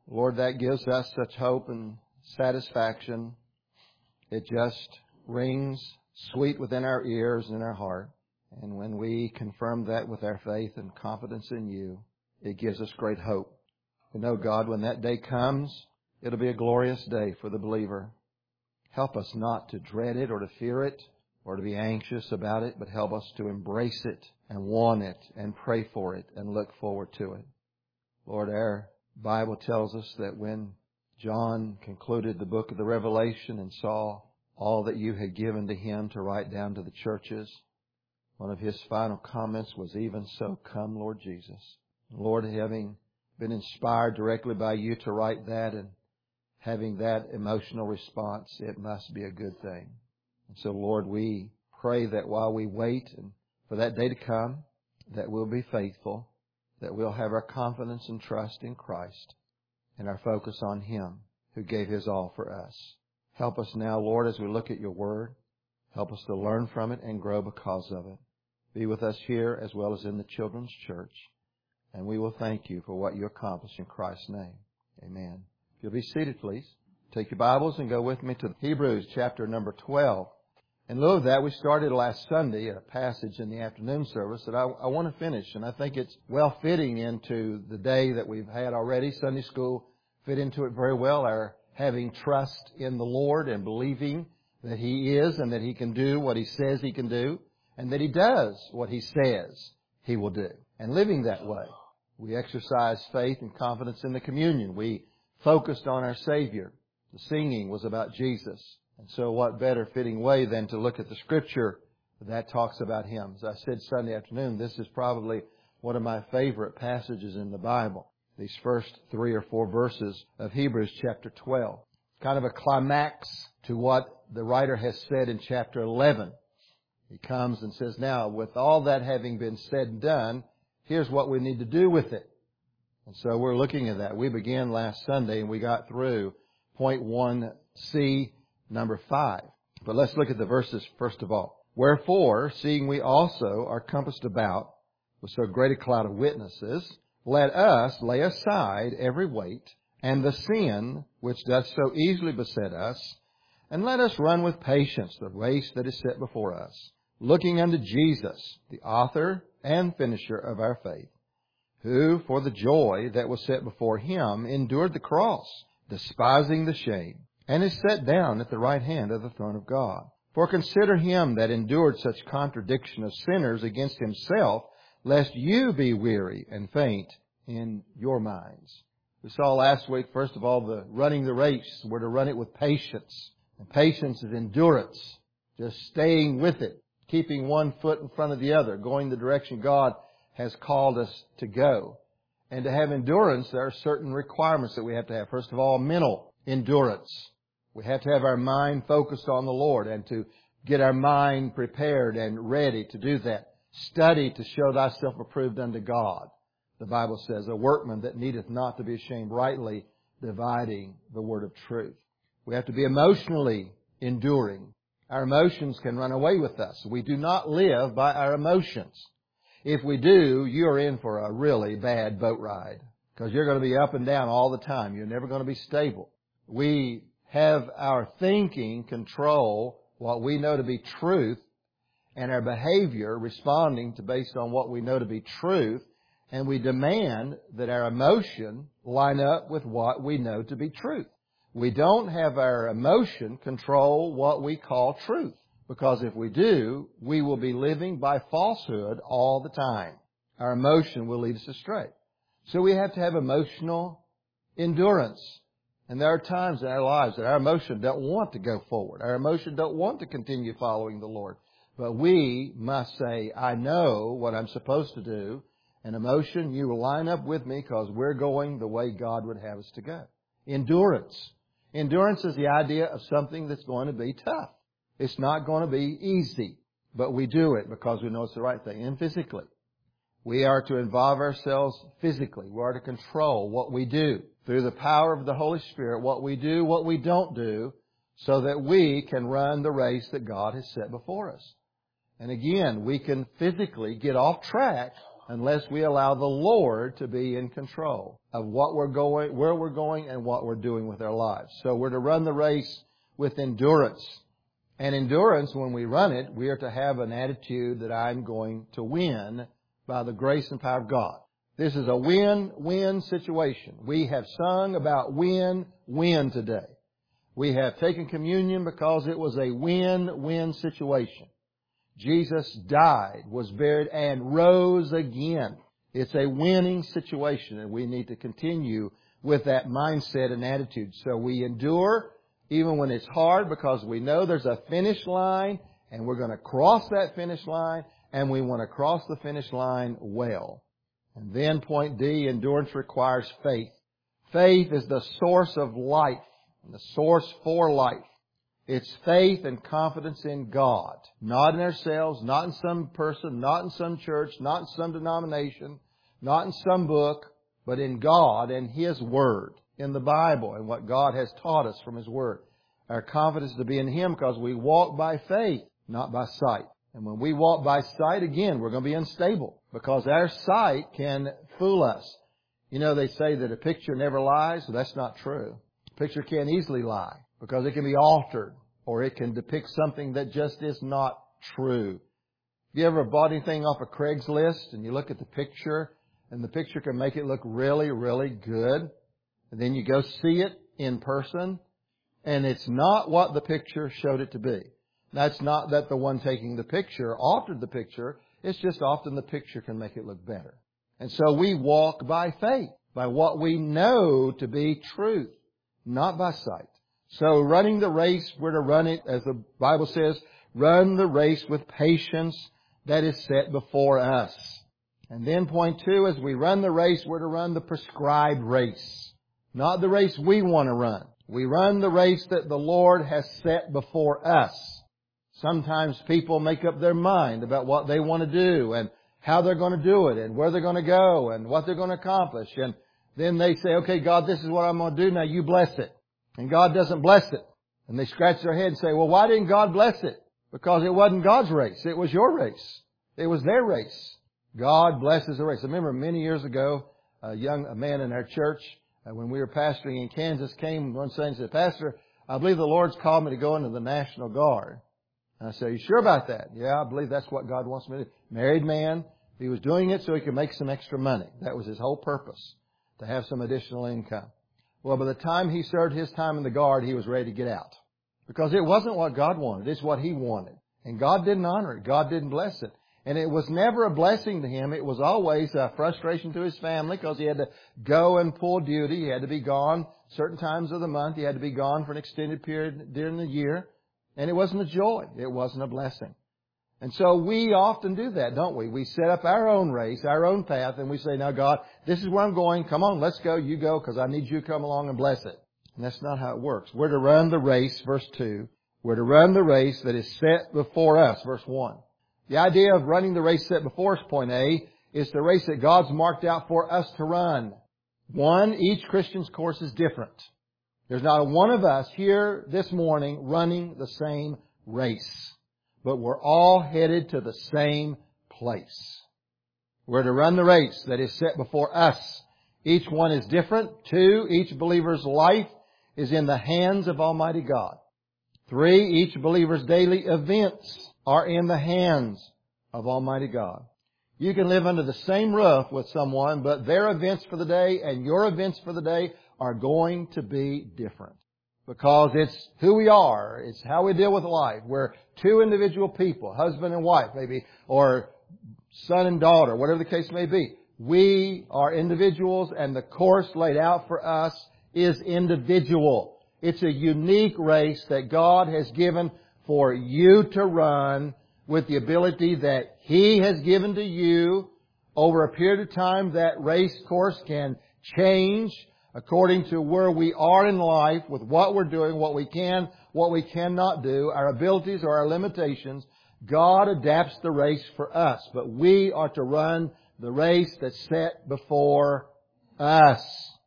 Lord, that gives us such hope and satisfaction. It just rings sweet within our ears and our heart. And when we confirm that with our faith and confidence in You, it gives us great hope. We know, God, when that day comes, it'll be a glorious day for the believer. Help us not to dread it or to fear it or to be anxious about it, but help us to embrace it and want it and pray for it and look forward to it. Lord, our Bible tells us that when John concluded the book of the Revelation and saw all that You had given to him to write down to the churches, one of his final comments was, "Even so, come, Lord Jesus." Lord, having been inspired directly by You to write that and having that emotional response, it must be a good thing. And so, Lord, we pray that while we wait and for that day to come, that we'll be faithful, that we'll have our confidence and trust in Christ and our focus on Him who gave His all for us. Help us now, Lord, as we look at Your Word. Help us to learn from it and grow because of it. Be with us here as well as in the children's church. And we will thank You for what You accomplished in Christ's name. Amen. If you'll be seated, please. Take your Bibles and go with me to Hebrews chapter number 12. In lieu of that, we started last Sunday a passage in the afternoon service that I want to finish. And I think it's well fitting into the day that we've had already. Sunday school fit into it very well. Our having trust in the Lord and believing that He is and that He can do what He says He can do and that He does what He says He will do. And living that way, we exercise faith and confidence in the communion. We focused on our Savior. The singing was about Jesus. And so what better fitting way than to look at the Scripture that talks about Him. As I said Sunday afternoon, this is probably one of my favorite passages in the Bible. These first 3 or 4 verses of Hebrews chapter 12. Kind of a climax to what the writer has said in chapter 11. He comes and says, now, with all that having been said and done, here's what we need to do with it. And so we're looking at that. We began last Sunday and we got through point 1C, number 5. But let's look at the verses first of all. Wherefore, seeing we also are compassed about with so great a cloud of witnesses, let us lay aside every weight and the sin which doth so easily beset us, and let us run with patience the race that is set before us, looking unto Jesus, the author and finisher of our faith, who for the joy that was set before Him endured the cross, despising the shame, and is set down at the right hand of the throne of God. For consider Him that endured such contradiction of sinners against Himself, lest you be weary and faint in your minds. We saw last week, first of all, the running the race. We're to run it with patience. And patience is endurance, just staying with it, keeping one foot in front of the other, going the direction God has called us to go. And to have endurance, there are certain requirements that we have to have. First of all, mental endurance. We have to have our mind focused on the Lord and to get our mind prepared and ready to do that. Study to show thyself approved unto God. The Bible says, a workman that needeth not to be ashamed, rightly dividing the word of truth. We have to be emotionally enduring. Our emotions can run away with us. We do not live by our emotions. If we do, you're in for a really bad boat ride because you're going to be up and down all the time. You're never going to be stable. We have our thinking control what we know to be truth and our behavior responding to based on what we know to be truth. And we demand that our emotion line up with what we know to be truth. We don't have our emotion control what we call truth. Because if we do, we will be living by falsehood all the time. Our emotion will lead us astray. So we have to have emotional endurance. And there are times in our lives that our emotion don't want to go forward. Our emotion don't want to continue following the Lord. But we must say, I know what I'm supposed to do. And emotion, you will line up with me because we're going the way God would have us to go. Endurance. Endurance is the idea of something that's going to be tough. It's not going to be easy, but we do it because we know it's the right thing. And physically, we are to involve ourselves physically. We are to control what we do through the power of the Holy Spirit, what we do, what we don't do, so that we can run the race that God has set before us. And again, we can physically get off track unless we allow the Lord to be in control of what we're going, where we're going, and what we're doing with our lives. So we're to run the race with endurance. And endurance, when we run it, we are to have an attitude that I'm going to win by the grace and power of God. This is a win-win situation. We have sung about win-win today. We have taken communion because it was a win-win situation. Jesus died, was buried, and rose again. It's a winning situation, and we need to continue with that mindset and attitude. So we endure even when it's hard because we know there's a finish line, and we're going to cross that finish line, and we want to cross the finish line well. And then point D, endurance requires faith. Faith is the source of life, and the source for life. It's faith and confidence in God. Not in ourselves, not in some person, not in some church, not in some denomination, not in some book, but in God and His Word, in the Bible, and what God has taught us from His Word. Our confidence is to be in Him because we walk by faith, not by sight. And when we walk by sight, again, we're going to be unstable because our sight can fool us. You know, they say that a picture never lies. Well, that's not true. A picture can easily lie because it can be altered or it can depict something that just is not true. Have you ever bought anything off of Craigslist and you look at the picture and the picture can make it look really, really good? And then you go see it in person and it's not what the picture showed it to be. That's not that the one taking the picture altered the picture. It's just often the picture can make it look better. And so we walk by faith, by what we know to be truth, not by sight. So running the race, we're to run it, as the Bible says, run the race with patience that is set before us. And then point 2, as we run the race, we're to run the prescribed race, not the race we want to run. We run the race that the Lord has set before us. Sometimes people make up their mind about what they want to do and how they're going to do it and where they're going to go and what they're going to accomplish. And then they say, okay, God, this is what I'm going to do. Now you bless it. And God doesn't bless it. And they scratch their head and say, well, why didn't God bless it? Because it wasn't God's race. It was your race. It was their race. God blesses the race. I remember many years ago, a man in our church, when we were pastoring in Kansas, came one Sunday and said, Pastor, I believe the Lord's called me to go into the National Guard. And I said, are you sure about that? Yeah, I believe that's what God wants me to do. Married man. He was doing it so he could make some extra money. That was his whole purpose, to have some additional income. Well, by the time he served his time in the Guard, he was ready to get out. Because it wasn't what God wanted. It's what he wanted. And God didn't honor it. God didn't bless it. And it was never a blessing to him. It was always a frustration to his family because he had to go and pull duty. He had to be gone certain times of the month. He had to be gone for an extended period during the year. And it wasn't a joy. It wasn't a blessing. And so we often do that, don't we? We set up our own race, our own path, and we say, now God, this is where I'm going. Come on, let's go. You go because I need you to come along and bless it. And that's not how it works. We're to run the race, verse 2. We're to run the race that is set before us, verse 1. The idea of running the race set before us, point A, is the race that God's marked out for us to run. Each Christian's course is different. There's not a one of us here this morning running the same race. But we're all headed to the same place. We're to run the race that is set before us. Each one is different. 2, each believer's life is in the hands of Almighty God. 3, each believer's daily events are in the hands of Almighty God. You can live under the same roof with someone, but their events for the day and your events for the day are going to be different. Because it's who we are. It's how we deal with life. We're two individual people, husband and wife maybe, or son and daughter, whatever the case may be. We are individuals and the course laid out for us is individual. It's a unique race that God has given for you to run with the ability that He has given to you. Over a period of time, that race course can change according to where we are in life, with what we're doing, what we can, what we cannot do, our abilities or our limitations. God adapts the race for us, but we are to run the race that's set before us.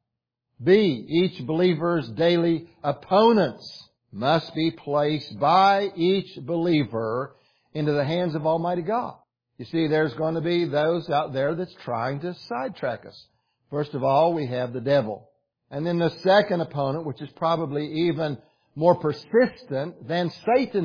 B, each believer's daily opponents must be placed by each believer into the hands of Almighty God. You see, there's going to be those out there that's trying to sidetrack us. First of all, we have the devil. And then the second opponent, which is probably even more persistent than Satan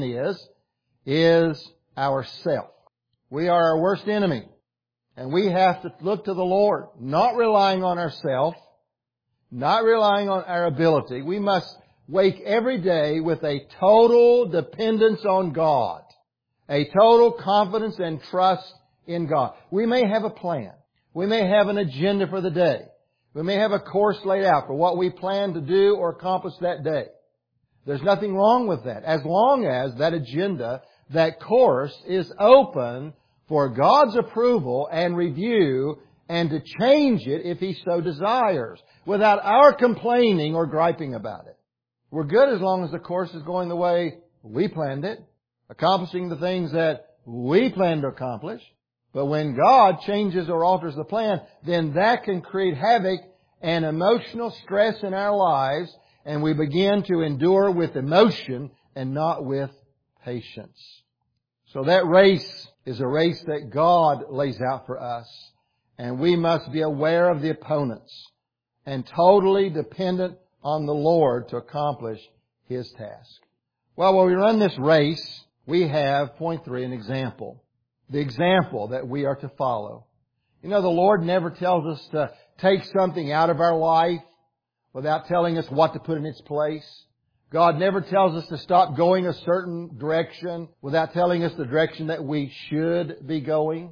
is ourself. We are our worst enemy. And we have to look to the Lord, not relying on ourselves, not relying on our ability. We must wake every day with a total dependence on God, a total confidence and trust in God. We may have a plan. We may have an agenda for the day. We may have a course laid out for what we plan to do or accomplish that day. There's nothing wrong with that, as long as that agenda, that course, is open for God's approval and review and to change it if He so desires, without our complaining or griping about it. We're good as long as the course is going the way we planned it, accomplishing the things that we planned to accomplish. But when God changes or alters the plan, then that can create havoc and emotional stress in our lives, and we begin to endure with emotion and not with patience. So that race is a race that God lays out for us, and we must be aware of the opponents and totally dependent on the Lord to accomplish His task. Well, when we run this race, we have, point 3, an example. The example that we are to follow. You know, the Lord never tells us to take something out of our life without telling us what to put in its place. God never tells us to stop going a certain direction without telling us the direction that we should be going.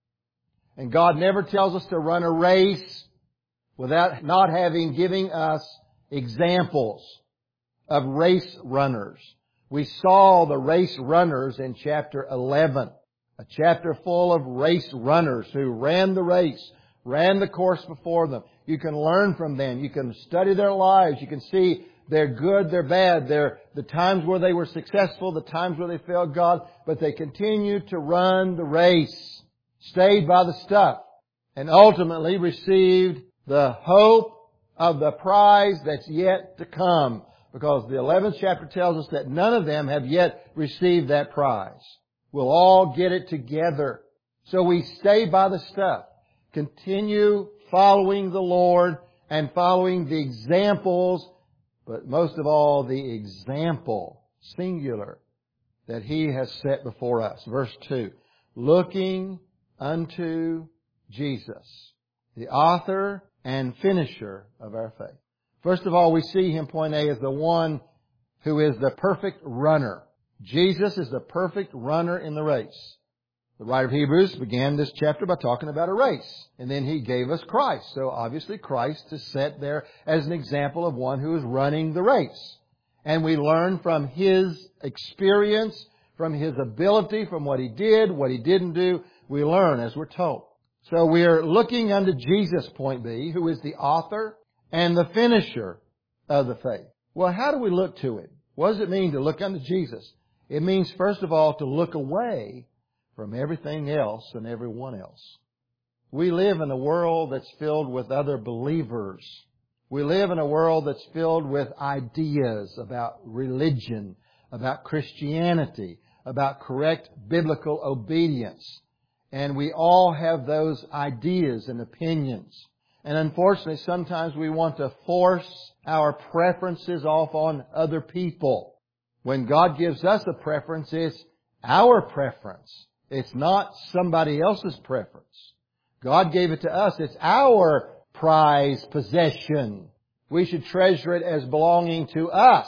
And God never tells us to run a race without not giving us examples of race runners. We saw the race runners in chapter 11. A chapter full of race runners who ran the race, ran the course before them. You can learn from them. You can study their lives. You can see their good, their bad, the times where they were successful, the times where they failed God, but they continued to run the race, stayed by the stuff, and ultimately received the hope of the prize that's yet to come, because the 11th chapter tells us that none of them have yet received that prize. We'll all get it together. So we stay by the stuff. Continue following the Lord and following the examples, but most of all, the example, singular, that He has set before us. Verse 2, looking unto Jesus, the author and finisher of our faith. First of all, we see Him, point A, as the one who is the perfect runner. Jesus is the perfect runner in the race. The writer of Hebrews began this chapter by talking about a race. And then he gave us Christ. So obviously Christ is set there as an example of one who is running the race. And we learn from His experience, from His ability, from what He did, what He didn't do. We learn as we're told. So we are looking unto Jesus, point B, who is the author and the finisher of the faith. Well, how do we look to Him? What does it mean to look unto Jesus? It means, first of all, to look away from everything else and everyone else. We live in a world that's filled with other believers. We live in a world that's filled with ideas about religion, about Christianity, about correct biblical obedience. And we all have those ideas and opinions. And unfortunately, sometimes we want to force our preferences off on other people. When God gives us a preference, it's our preference. It's not somebody else's preference. God gave it to us. It's our prized possession. We should treasure it as belonging to us,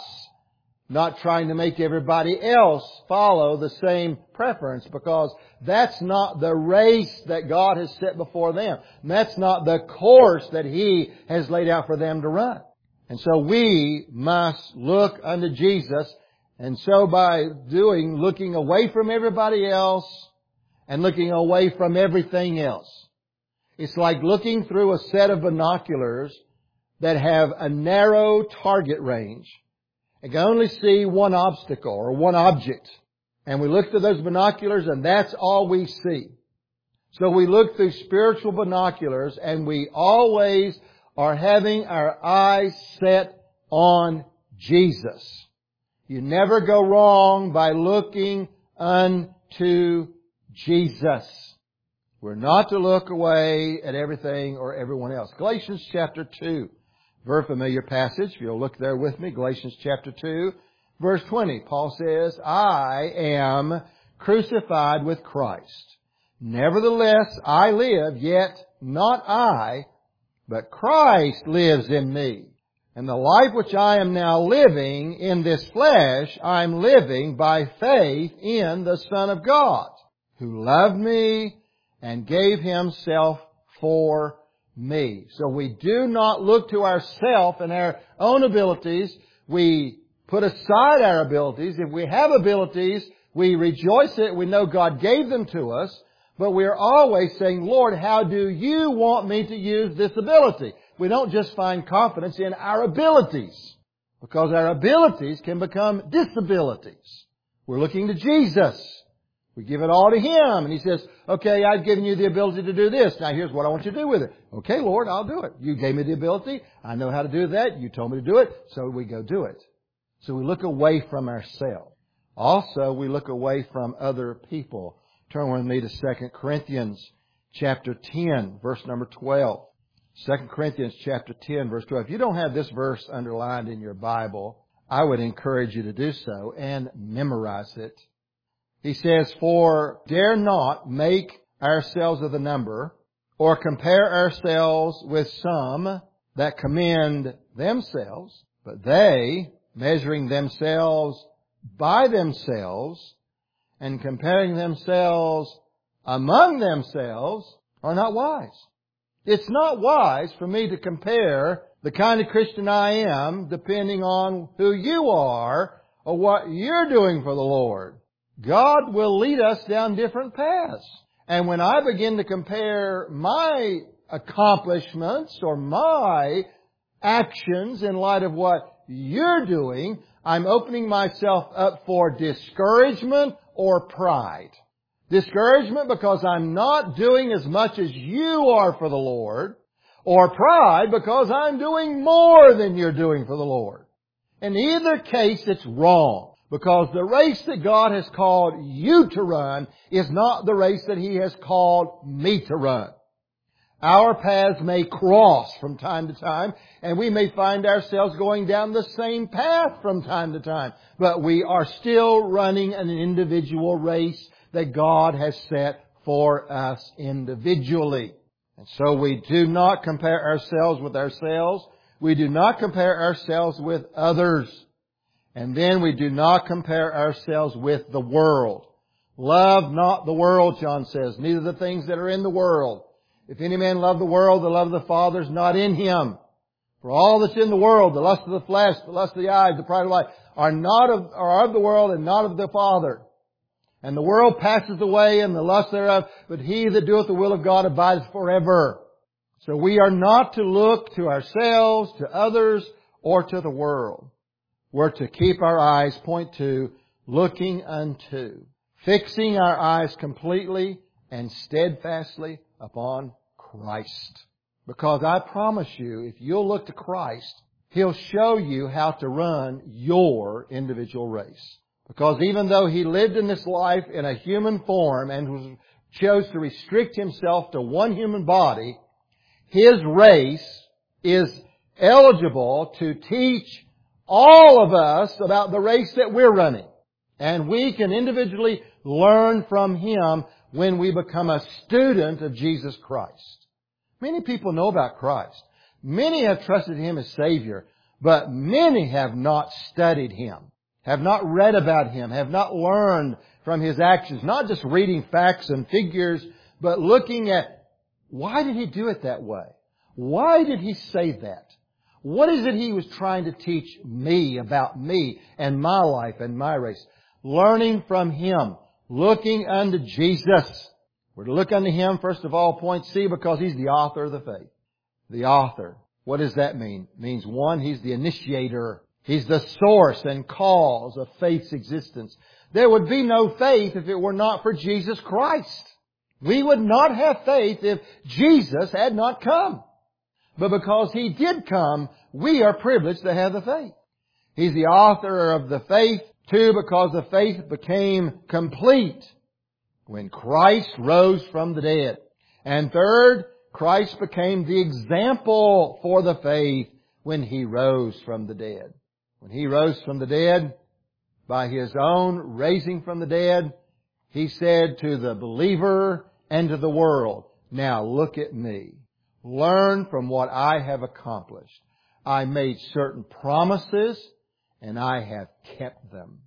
not trying to make everybody else follow the same preference, because that's not the race that God has set before them. And that's not the course that He has laid out for them to run. And so we must look unto Jesus. And so by looking away from everybody else and looking away from everything else. It's like looking through a set of binoculars that have a narrow target range and can only see one obstacle or one object. And we look through those binoculars and that's all we see. So we look through spiritual binoculars and we always are having our eyes set on Jesus. You never go wrong by looking unto Jesus. We're not to look away at everything or everyone else. Galatians chapter 2. Very familiar passage. If you'll look there with me. Galatians chapter 2, verse 20. Paul says, I am crucified with Christ. Nevertheless, I live, yet not I, but Christ lives in me. And the life which I am now living in this flesh, I am living by faith in the Son of God, who loved me and gave Himself for me. So we do not look to ourselves and our own abilities. We put aside our abilities. If we have abilities, we rejoice it. We know God gave them to us. But we are always saying, Lord, how do You want me to use this ability? We don't just find confidence in our abilities, because our abilities can become disabilities. We're looking to Jesus. We give it all to Him. And He says, okay, I've given you the ability to do this. Now here's what I want you to do with it. Okay, Lord, I'll do it. You gave me the ability. I know how to do that. You told me to do it. So we go do it. So we look away from ourselves. Also, we look away from other people. Turn with me to 2 Corinthians chapter 10, verse number 12. 2 Corinthians chapter 10, verse 12. If you don't have this verse underlined in your Bible, I would encourage you to do so and memorize it. He says, for dare not make ourselves of the number, or compare ourselves with some that commend themselves, but they, measuring themselves by themselves, and comparing themselves among themselves, are not wise. It's not wise for me to compare the kind of Christian I am depending on who you are or what you're doing for the Lord. God will lead us down different paths. And when I begin to compare my accomplishments or my actions in light of what you're doing, I'm opening myself up for discouragement or pride. Discouragement because I'm not doing as much as you are for the Lord, or pride because I'm doing more than you're doing for the Lord. In either case, it's wrong, because the race that God has called you to run is not the race that He has called me to run. Our paths may cross from time to time, and we may find ourselves going down the same path from time to time, but we are still running an individual race that God has set for us individually. And so we do not compare ourselves with ourselves. We do not compare ourselves with others. And then we do not compare ourselves with the world. Love not the world, John says, neither the things that are in the world. If any man love the world, the love of the Father is not in him. For all that's in the world, the lust of the flesh, the lust of the eyes, the pride of life, are of the world and not of the Father. And the world passes away and the lust thereof, but he that doeth the will of God abideth forever. So we are not to look to ourselves, to others, or to the world. We're to keep our eyes, point to, looking unto, fixing our eyes completely and steadfastly upon Christ. Because I promise you, if you'll look to Christ, He'll show you how to run your individual race. Because even though He lived in this life in a human form and chose to restrict Himself to one human body, His race is eligible to teach all of us about the race that we're running. And we can individually learn from Him when we become a student of Jesus Christ. Many people know about Christ. Many have trusted Him as Savior, but many have not studied Him, have not read about Him, have not learned from His actions, not just reading facts and figures, but looking at why did He do it that way? Why did He say that? What is it He was trying to teach me about me and my life and my race? Learning from Him. Looking unto Jesus. We're to look unto Him, first of all, point C, because He's the author of the faith. The author. What does that mean? It means, one, He's the initiator. He's the source and cause of faith's existence. There would be no faith if it were not for Jesus Christ. We would not have faith if Jesus had not come. But because He did come, we are privileged to have the faith. He's the author of the faith. Two, because the faith became complete when Christ rose from the dead. And third, Christ became the example for the faith when He rose from the dead. When He rose from the dead, by His own raising from the dead, He said to the believer and to the world, now look at me. Learn from what I have accomplished. I made certain promises and I have kept them.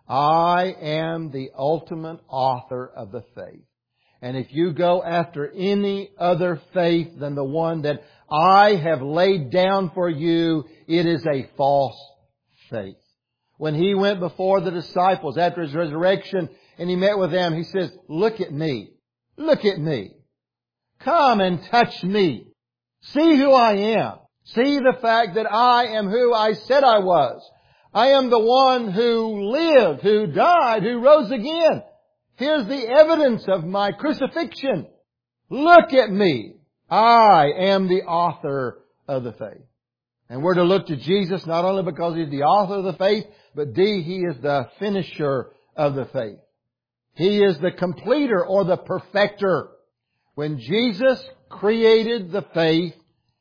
I am the ultimate author of the faith. And if you go after any other faith than the one that I have laid down for you, it is a false faith. When He went before the disciples after His resurrection and He met with them, He says, look at me. Look at me. Come and touch me. See who I am. See the fact that I am who I said I was. I am the one who lived, who died, who rose again. Here's the evidence of my crucifixion. Look at me. I am the author of the faith. And we're to look to Jesus not only because He's the author of the faith, but D, He is the finisher of the faith. He is the completer or the perfecter. When Jesus created the faith,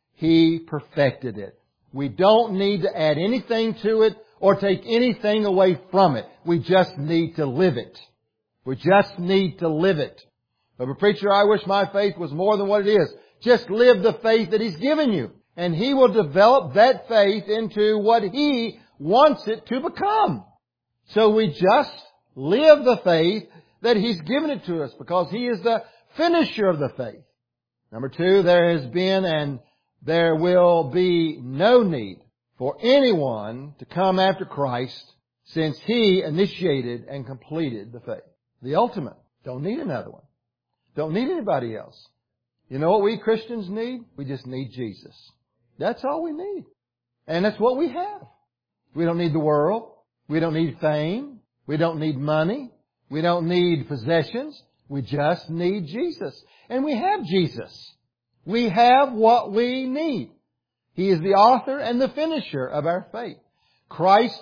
He perfected it. We don't need to add anything to it or take anything away from it. We just need to live it. We just need to live it. But preacher, I wish my faith was more than what it is. Just live the faith that He's given you. And He will develop that faith into what He wants it to become. So we just live the faith that He's given it to us because He is the finisher of the faith. Number two, there has been and there will be no need for anyone to come after Christ since He initiated and completed the faith. The ultimate. Don't need another one. Don't need anybody else. You know what we Christians need? We just need Jesus. That's all we need. And that's what we have. We don't need the world. We don't need fame. We don't need money. We don't need possessions. We just need Jesus. And we have Jesus. We have what we need. He is the author and the finisher of our faith. Christ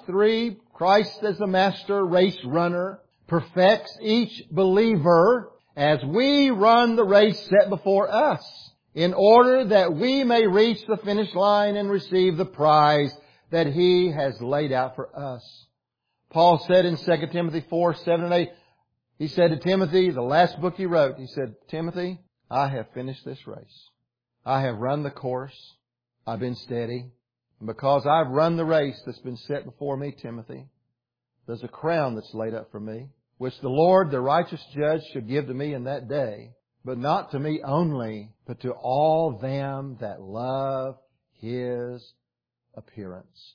as the master race runner, perfects each believer as we run the race set before us in order that we may reach the finish line and receive the prize that He has laid out for us. Paul said in 2 Timothy 4, 7 and 8, he said to Timothy, the last book he wrote, he said, Timothy, I have finished this race. I have run the course. I've been steady. And because I've run the race that's been set before me, Timothy, there's a crown that's laid up for me, which the Lord, the righteous judge, should give to me in that day, but not to me only, but to all them that love His appearance.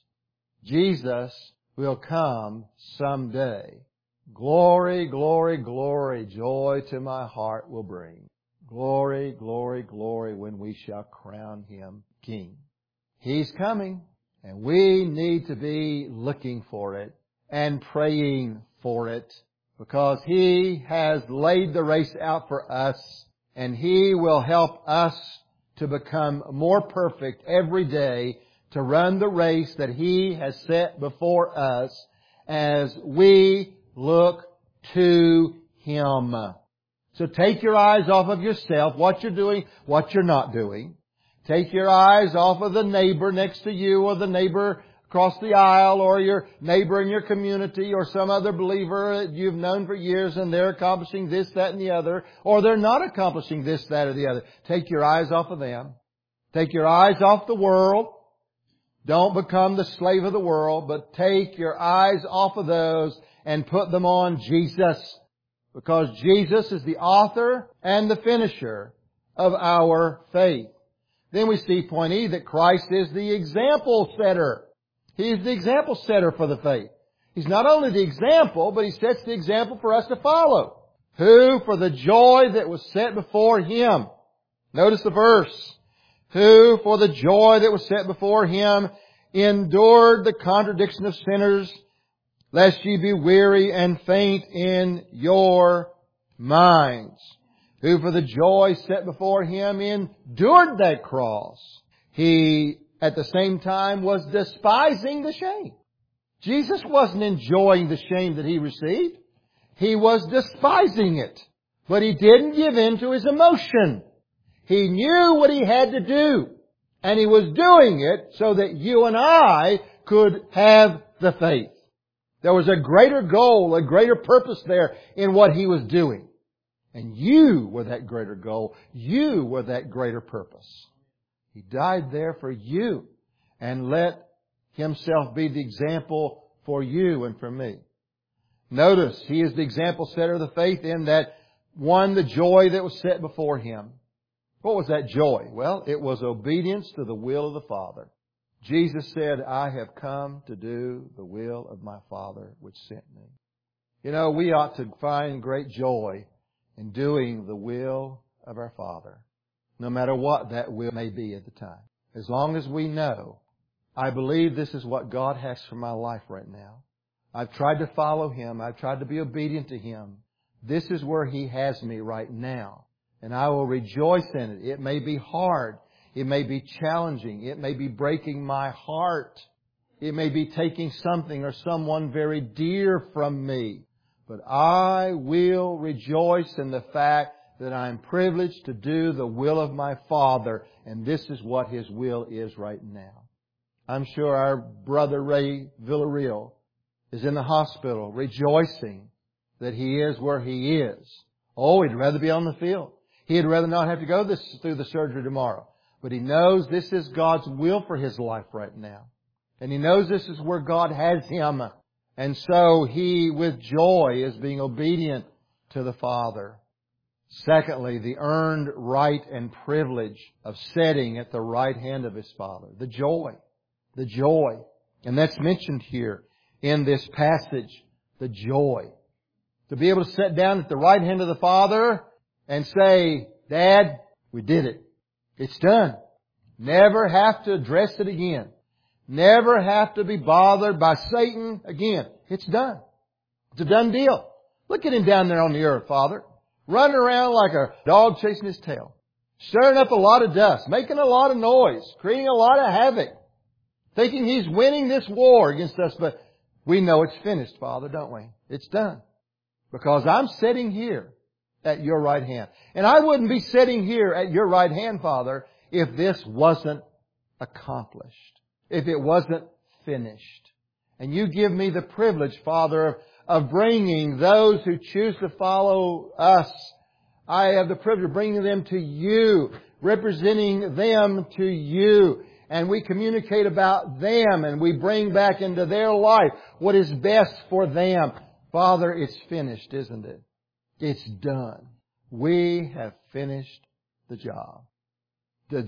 Jesus will come someday. Glory, glory, glory, joy to my heart will bring. Glory, glory, glory when we shall crown Him King. He's coming, and we need to be looking for it and praying for it because He has laid the race out for us, and He will help us to become more perfect every day to run the race that He has set before us as we look to Him. So take your eyes off of yourself, what you're doing, what you're not doing. Take your eyes off of the neighbor next to you or the neighbor across the aisle or your neighbor in your community or some other believer that you've known for years and they're accomplishing this, that, and the other, or they're not accomplishing this, that, or the other. Take your eyes off of them. Take your eyes off the world. Don't become the slave of the world, but take your eyes off of those and put them on Jesus. Because Jesus is the author and the finisher of our faith. Then we see, point E, that Christ is the example setter. He is the example setter for the faith. He's not only the example, but He sets the example for us to follow. Who, for the joy that was set before Him. Notice the verse. Who, for the joy that was set before Him, endured the contradiction of sinners, lest ye be weary and faint in your minds. Who for the joy set before Him endured that cross. He, at the same time, was despising the shame. Jesus wasn't enjoying the shame that He received. He was despising it. But He didn't give in to His emotion. He knew what He had to do. And He was doing it so that you and I could have the faith. There was a greater goal, a greater purpose there in what He was doing. And you were that greater goal. You were that greater purpose. He died there for you and let Himself be the example for you and for me. Notice, He is the example setter of the faith in that one, the joy that was set before Him. What was that joy? Well, it was obedience to the will of the Father. Jesus said, I have come to do the will of my Father which sent me. You know, we ought to find great joy in doing the will of our Father, no matter what that will may be at the time. As long as we know, I believe this is what God has for my life right now. I've tried to follow Him. I've tried to be obedient to Him. This is where He has me right now. And I will rejoice in it. It may be hard. It may be challenging. It may be breaking my heart. It may be taking something or someone very dear from me. But I will rejoice in the fact that I am privileged to do the will of my Father. And this is what His will is right now. I'm sure our brother Ray Villarreal is in the hospital rejoicing that he is where he is. Oh, he'd rather be on the field. He'd rather not have to go through the surgery tomorrow. But he knows this is God's will for his life right now. And he knows this is where God has him. And so he, with joy, is being obedient to the Father. Secondly, the earned right and privilege of sitting at the right hand of his Father. The joy. The joy. And that's mentioned here in this passage. The joy. To be able to sit down at the right hand of the Father and say, Dad, we did it. It's done. Never have to address it again. Never have to be bothered by Satan again. It's done. It's a done deal. Look at him down there on the earth, Father. Running around like a dog chasing his tail. Stirring up a lot of dust. Making a lot of noise. Creating a lot of havoc. Thinking he's winning this war against us. But we know it's finished, Father, don't we? It's done. Because I'm sitting here at your right hand. And I wouldn't be sitting here at your right hand, Father, if this wasn't accomplished. If it wasn't finished. And you give me the privilege, Father, of bringing those who choose to follow us. I have the privilege of bringing them to you, representing them to you. And we communicate about them and we bring back into their life what is best for them. Father, it's finished, isn't it? It's done. We have finished the job. The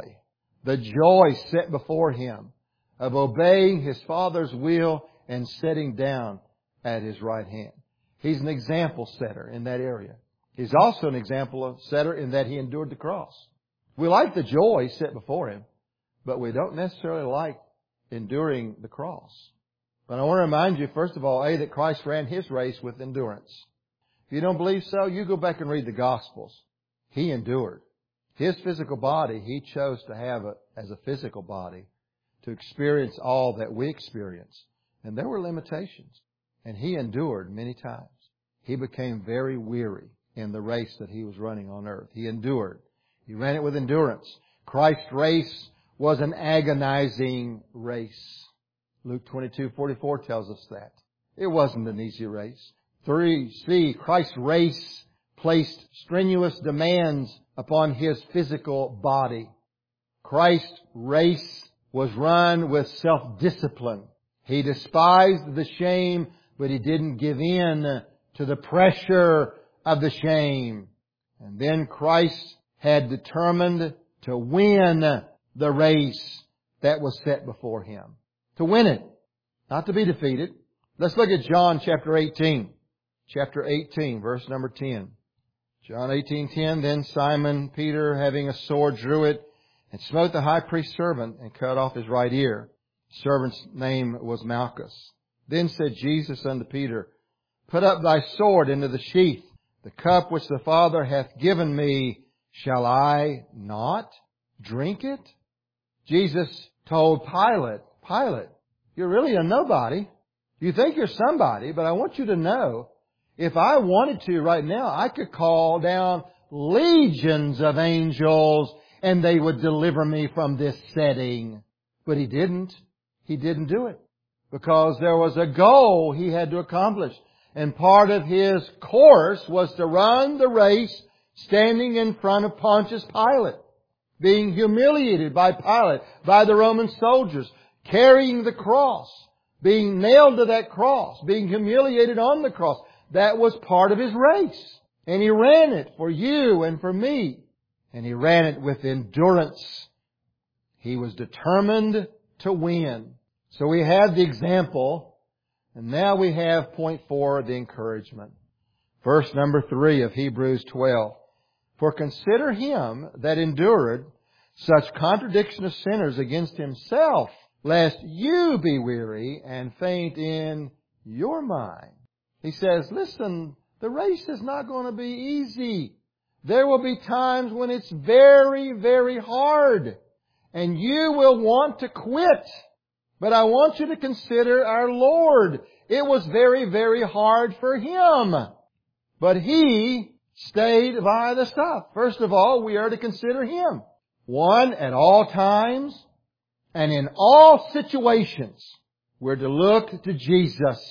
joy set before Him of obeying His Father's will and sitting down at His right hand. He's an example setter in that area. He's also an example setter in that He endured the cross. We like the joy set before Him, but we don't necessarily like enduring the cross. But I want to remind you, first of all, that Christ ran His race with endurance. If you don't believe so, you go back and read the Gospels. He endured. His physical body, He chose to have as a physical body to experience all that we experience. And there were limitations. And He endured many times. He became very weary in the race that He was running on earth. He endured. He ran it with endurance. Christ's race was an agonizing race. Luke 22:44 tells us that. It wasn't an easy race. 3C, Christ's race placed strenuous demands upon His physical body. Christ's race was run with self-discipline. He despised the shame, but He didn't give in to the pressure of the shame. And then Christ had determined to win the race that was set before Him. To win it, not to be defeated. Let's look at John chapter 18. Chapter 18, verse number 10. John 18:10, then Simon Peter, having a sword, drew it and smote the high priest's servant and cut off his right ear. The servant's name was Malchus. Then said Jesus unto Peter, put up thy sword into the sheath. The cup which the Father hath given me, shall I not drink it? Jesus told Pilate, you're really a nobody. You think you're somebody, but I want you to know, if I wanted to right now, I could call down legions of angels and they would deliver me from this setting. But He didn't. He didn't do it. Because there was a goal He had to accomplish. And part of His course was to run the race standing in front of Pontius Pilate, being humiliated by Pilate, by the Roman soldiers, carrying the cross, being nailed to that cross, being humiliated on the cross. That was part of His race. And He ran it for you and for me. And He ran it with endurance. He was determined to win. So we have the example, and now we have point 4, the encouragement. Verse number 3 of Hebrews 12. For consider Him that endured such contradiction of sinners against Himself, lest you be weary and faint in your mind. He says, listen, the race is not going to be easy. There will be times when it's very, very hard. And you will want to quit. But I want you to consider our Lord. It was very, very hard for Him. But He stayed by the stuff. First of all, we are to consider Him. One, at all times and in all situations, we're to look to Jesus.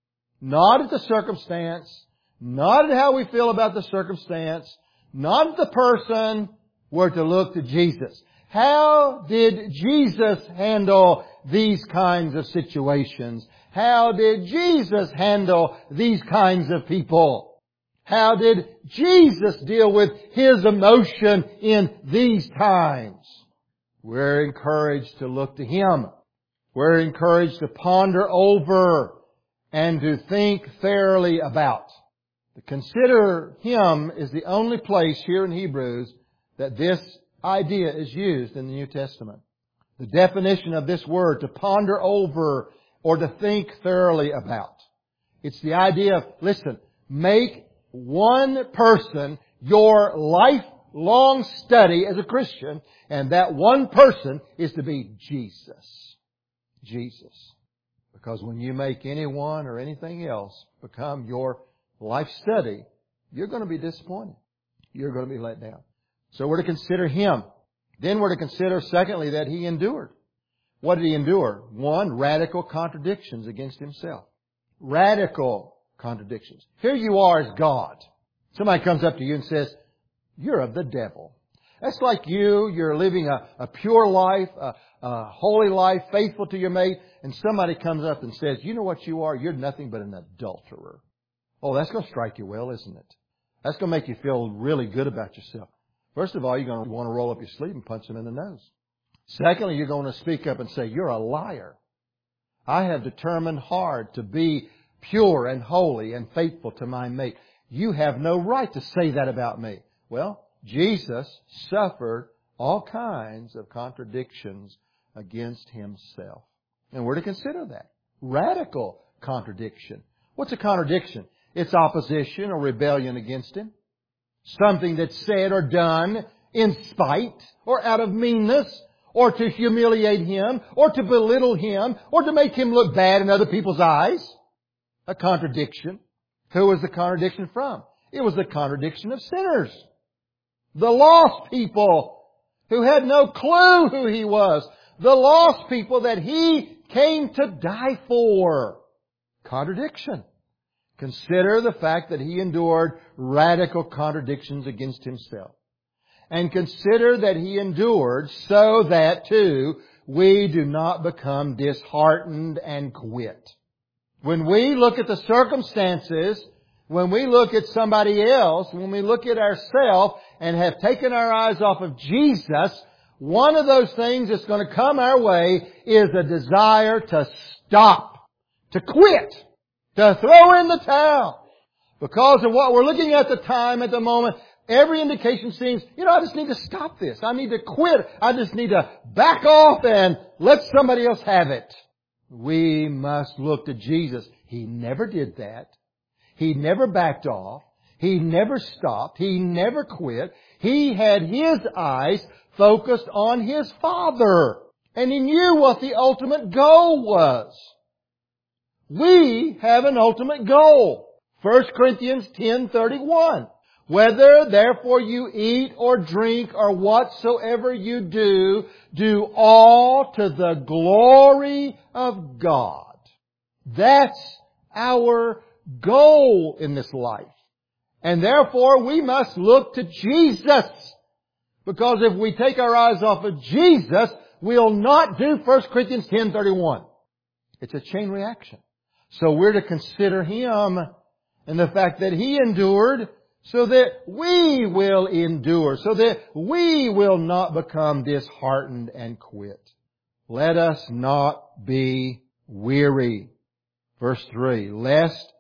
Not at the circumstance, not at how we feel about the circumstance, not at the person. We're to look to Jesus. How did Jesus handle these kinds of situations? How did Jesus handle these kinds of people? How did Jesus deal with His emotion in these times? We're encouraged to look to Him. We're encouraged to ponder over and to think thoroughly about. To consider Him is the only place here in Hebrews that this idea is used in the New Testament. The definition of this word, to ponder over or to think thoroughly about. It's the idea of, listen, make one person your lifelong study as a Christian, and that one person is to be Jesus. Jesus. Because when you make anyone or anything else become your life study, you're going to be disappointed. You're going to be let down. So we're to consider Him. Then we're to consider, secondly, that He endured. What did He endure? One, radical contradictions against Himself. Radical contradictions. Here you are as God. Somebody comes up to you and says, you're of the devil. That's like you're living a pure life, a holy life, faithful to your mate, and somebody comes up and says, you know what you are? You're nothing but an adulterer. Oh, that's going to strike you well, isn't it? That's going to make you feel really good about yourself. First of all, you're going to want to roll up your sleeve and punch them in the nose. Secondly, you're going to speak up and say, you're a liar. I have determined hard to be pure and holy and faithful to my mate. You have no right to say that about me. Well, Jesus suffered all kinds of contradictions against Himself. And we're to consider that. Radical contradiction. What's a contradiction? It's opposition or rebellion against Him. Something that's said or done in spite or out of meanness or to humiliate Him or to belittle Him or to make Him look bad in other people's eyes. A contradiction. Who was the contradiction from? It was the contradiction of sinners. The lost people who had no clue who He was. The lost people that He came to die for. Contradiction. Consider the fact that He endured radical contradictions against Himself. And consider that He endured so that, too, we do not become disheartened and quit. When we look at the circumstances, when we look at somebody else, when we look at ourselves and have taken our eyes off of Jesus, one of those things that's going to come our way is a desire to stop, to quit, to throw in the towel. Because of what we're looking at the time, at the moment, every indication seems, I just need to stop this. I need to quit. I just need to back off and let somebody else have it. We must look to Jesus. He never did that. He never backed off. He never stopped. He never quit. He had His eyes focused on His Father. And He knew what the ultimate goal was. We have an ultimate goal. 1 Corinthians 10:31. Whether therefore you eat or drink or whatsoever you do, do all to the glory of God. That's our goal in this life. And therefore we must look to Jesus. Because if we take our eyes off of Jesus, we'll not do 1 Corinthians 10:31. It's a chain reaction. So we're to consider Him and the fact that He endured so that we will endure, so that we will not become disheartened and quit. Let us not be weary. Verse 3, lest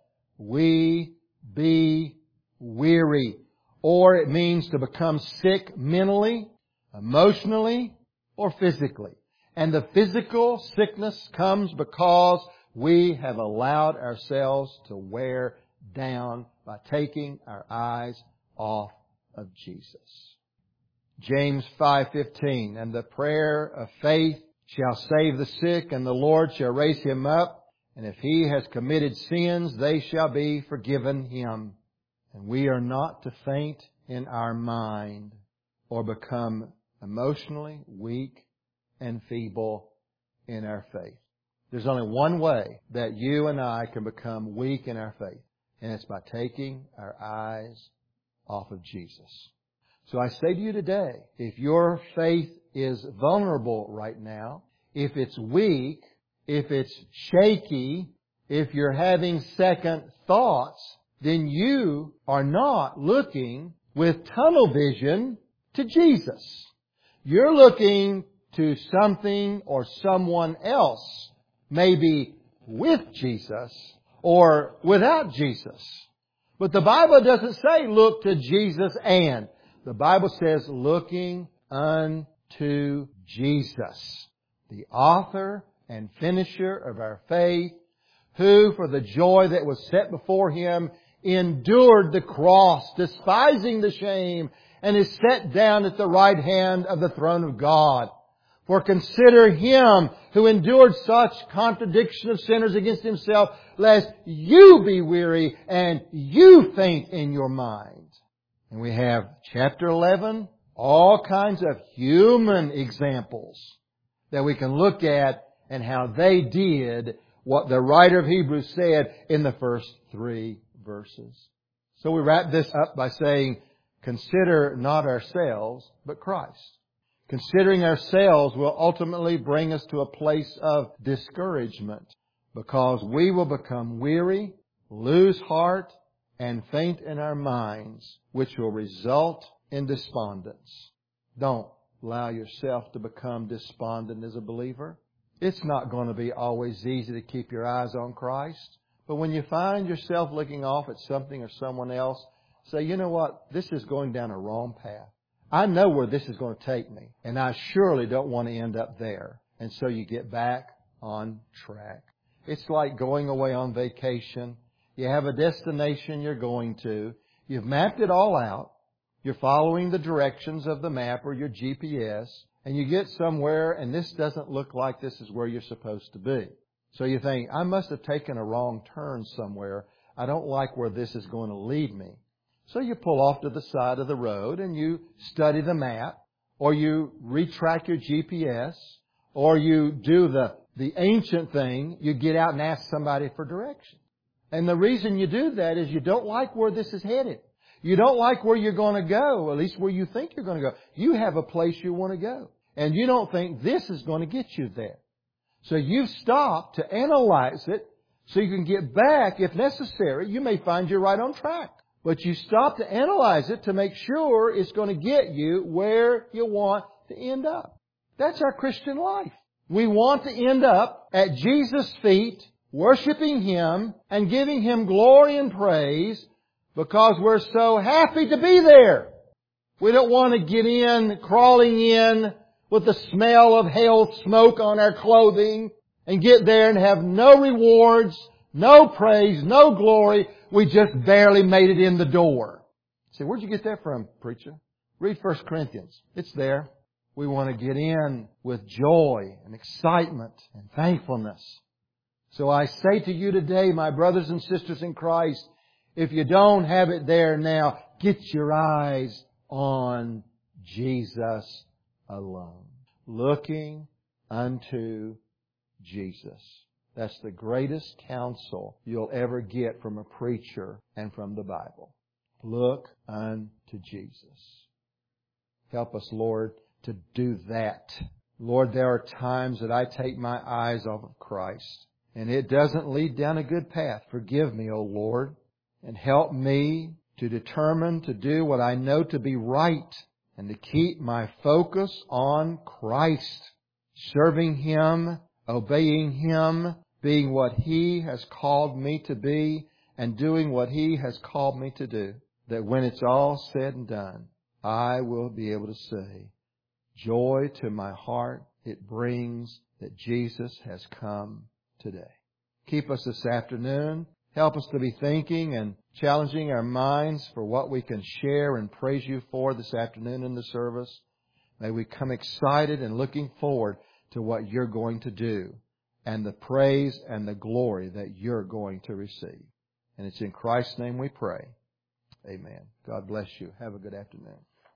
we be weary. Or it means to become sick mentally, emotionally, or physically. And the physical sickness comes because we have allowed ourselves to wear down by taking our eyes off of Jesus. James 5:15, and the prayer of faith shall save the sick, and the Lord shall raise him up. And if he has committed sins, they shall be forgiven him. And we are not to faint in our mind or become emotionally weak and feeble in our faith. There's only one way that you and I can become weak in our faith, and it's by taking our eyes off of Jesus. So I say to you today, if your faith is vulnerable right now, if it's weak, if it's shaky, if you're having second thoughts, then you are not looking with tunnel vision to Jesus. You're looking to something or someone else, maybe with Jesus or without Jesus. But the Bible doesn't say look to Jesus and. The Bible says looking unto Jesus, the author and finisher of our faith, who for the joy that was set before Him endured the cross, despising the shame, and is set down at the right hand of the throne of God. For consider Him who endured such contradiction of sinners against Himself, lest you be weary and you faint in your mind. And we have chapter 11, all kinds of human examples that we can look at and how they did what the writer of Hebrews said in the first 3 verses. So we wrap this up by saying, consider not ourselves, but Christ. Considering ourselves will ultimately bring us to a place of discouragement because we will become weary, lose heart, and faint in our minds, which will result in despondence. Don't allow yourself to become despondent as a believer. It's not going to be always easy to keep your eyes on Christ. But when you find yourself looking off at something or someone else, say, you know what? This is going down a wrong path. I know where this is going to take me, and I surely don't want to end up there. And so you get back on track. It's like going away on vacation. You have a destination you're going to. You've mapped it all out. You're following the directions of the map or your GPS. And you get somewhere and this doesn't look like this is where you're supposed to be. So you think, I must have taken a wrong turn somewhere. I don't like where this is going to lead me. So you pull off to the side of the road and you study the map, or you retrack your GPS, or you do the ancient thing, you get out and ask somebody for directions. And the reason you do that is you don't like where this is headed. You don't like where you're going to go, at least where you think you're going to go. You have a place you want to go. And you don't think this is going to get you there. So you've stopped to analyze it so you can get back if necessary. You may find you're right on track. But you stop to analyze it to make sure it's going to get you where you want to end up. That's our Christian life. We want to end up at Jesus' feet, worshiping Him and giving Him glory and praise because we're so happy to be there. We don't want to get in, crawling in with the smell of hell smoke on our clothing and get there and have no rewards, no praise, no glory. We just barely made it in the door. Say, where'd you get that from, preacher? Read 1 Corinthians. It's there. We want to get in with joy and excitement and thankfulness. So I say to you today, my brothers and sisters in Christ, If you don't have it there now, get your eyes on Jesus alone. Looking unto Jesus. That's the greatest counsel you'll ever get from a preacher and from the Bible. Look unto Jesus. Help us, Lord, to do that. Lord, there are times that I take my eyes off of Christ, and it doesn't lead down a good path. Forgive me, O Lord, and help me to determine to do what I know to be right and to keep my focus on Christ, serving Him, obeying Him, being what He has called me to be, and doing what He has called me to do. That when it's all said and done, I will be able to say, joy to my heart it brings that Jesus has come today. Keep us this afternoon. Help us to be thinking and challenging our minds for what we can share and praise You for this afternoon in the service. May we come excited and looking forward to what You're going to do and the praise and the glory that You're going to receive. And it's in Christ's name we pray. Amen. God bless you. Have a good afternoon.